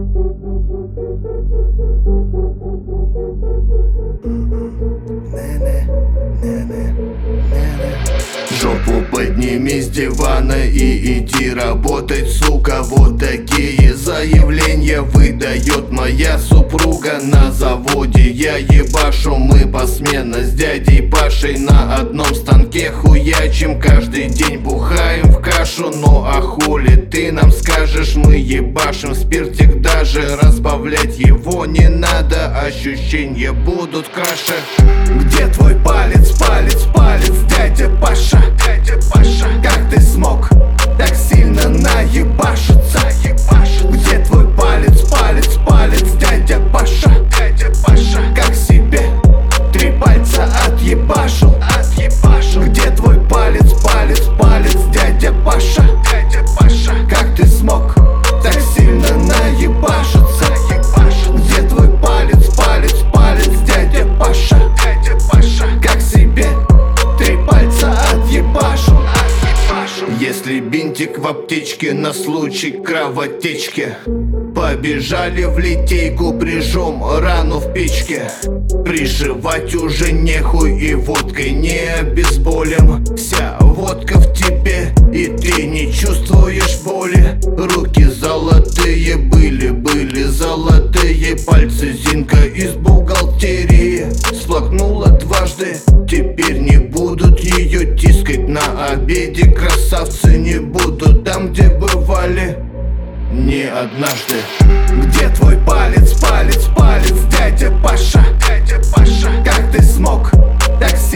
Жопу подними с дивана и иди работать, сука. Вот такие заявления выдает моя супруга на заводе. Я ебашу, мы посменно с дядей Пашей на одном станке хуячим. Каждый день бухаем в кашу, ну а хули ты нам скажешь? Мы ебашим спиртик, даже разбавлять его не надо. Ощущения будут краше. Где твой палец, палец, палец, дядя Паша? Дядя Паша, как ты смог так сильно наебашиться? Где твой палец, палец, палец, дядя Паша? Дядя Паша, как себе 3 пальца отъебашил? Где твой палец, палец, палец, дядя Паша? Дядя Паша, как ты смог так сильно наебашиться? Где твой палец, палец, палец, дядя Паша? Дядя Паша, как себе 3 пальца отъебашил? Если бинтик в аптечке на случай кровотечки, побежали в литейку, прижжем рану в печке. Приживать уже нехуй и водкой не обезболим. Вся водка в тебе и ты не чувствуешь боли. Руки золотые были золотые пальцы. Зинка из бухгалтерии сплакнула дважды. Теперь не будут ее тискать на обеде. Красавцы не будут там, где бывали не однажды. Где твой палец, палец, палец, дядя Паша? Дядя Паша, как ты смог так сильно